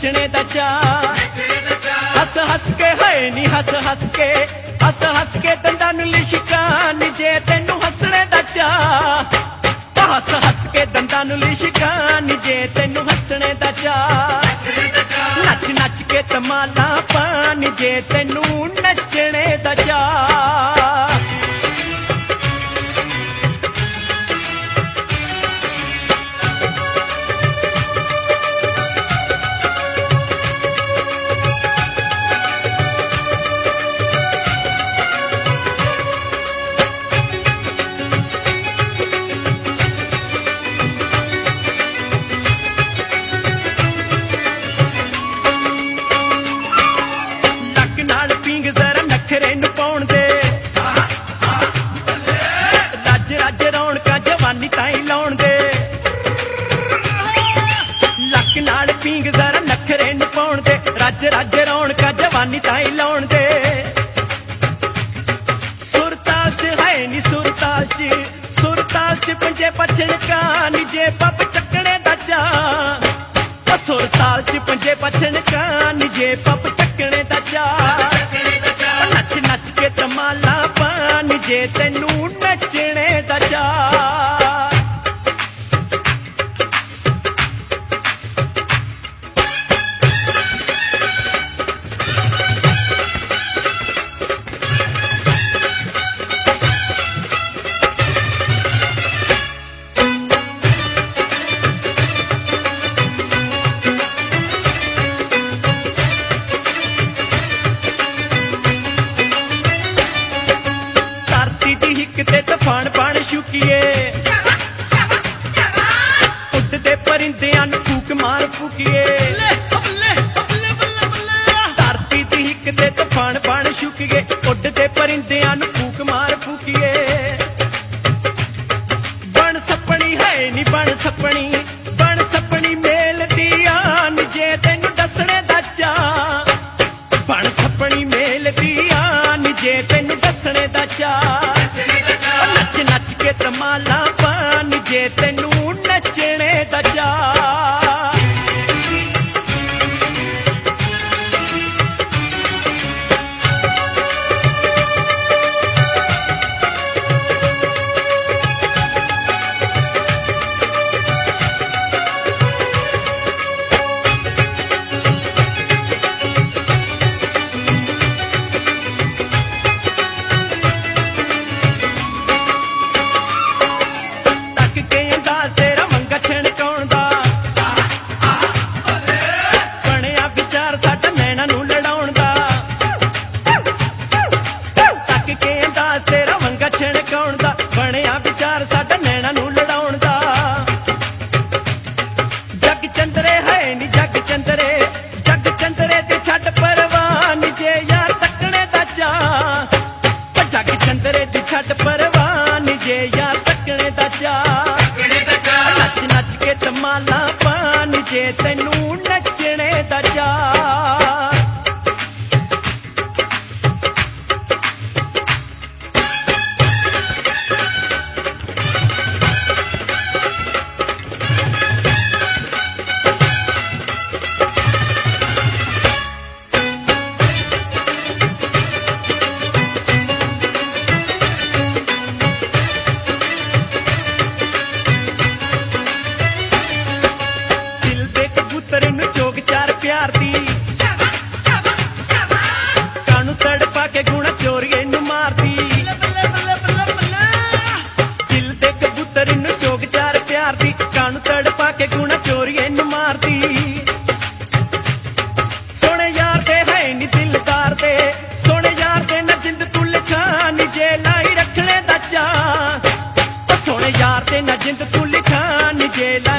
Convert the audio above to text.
नचने दा चाऽ हस हस के है नी हस हस के दंदां नूं लिशकान जे तैनूं हसने दा चाऽ हस हस के दंदां नूं लिशकान जे तैनूं हसने दा चाऽ नच नच के धमाला पान जे तैनूं नचने दा चाऽ जवानी ताई लाउण दे लक नाल पींग जरा नखरे नूं पाउण दे रज रज रौणका जवानी ताई लाउण दे सुरताल च है नी सुरताल च पंजे पछण कान जे पप चकणे दा चाऽ सुरताल च पंजे पछण कान जे पप चकणे दा चाऽ नच नच के धमाला पान जे तैनूं नचणे दा चाऽ तूफान पान शुकिए उड़ते परिंदियां नूं फूक मार फूकिए धरती दी हिक ते तूफान पान शुकिए उड़ते परिंदियां नूं फूक मार फूकिए बन सपनी है नी बन सपनी मेल दी आन जे तैनूं दसणे दा चाऽ बन सपनी मेल दी आन जे तैनूं दसणे दा चाऽ नच नच के धमाला पान जे तैनूं नचणे दा चाऽ ਬਣਿਆ ਵਿਚਾਰ ਸਾਡਾ ਨੈਣਾ ਨੂੰ ਲੜਾਉਣ ਦਾ ਜੱਗ ਚੰਦਰੇ ਹੈ ਨੀ ਜੱਗ ਚੰਦਰੇ ਤੇ ਛੱਡ ਪਰਵਾਨ ਜੇ ਯਾਰ ਤੱਕਣੇ ਦਾ ਚਾਅ ਜੱਗ ਚੰਦਰੇ ਤੇ ਛੱਡ ਪਰਵਾਨ ਜੇ ਯਾਰ ਤੱਕਣੇ ਦਾ ਚਾਅ ਨੱਚ ਨੱਚ ਕੇ ਧਮਾਲਾ ਪਾਨ ਜੇ ਤੈਨੂੰ ਨੱਚਣੇ ਦਾ ਚਾਅ प्यार दी कानू तड़पा के गुणा चोरिए नू मारती दिल दे कबूतर नू चोग चार प्यार दी कानू तड़पा के गुणा चोरिए नू मारती सोने यार दे है नी दिलदार दे सोने यार दे न जिंद तू लिखान जे लाई रखने दा चाऽ सोने यार दे न जिंद तू लिखान जे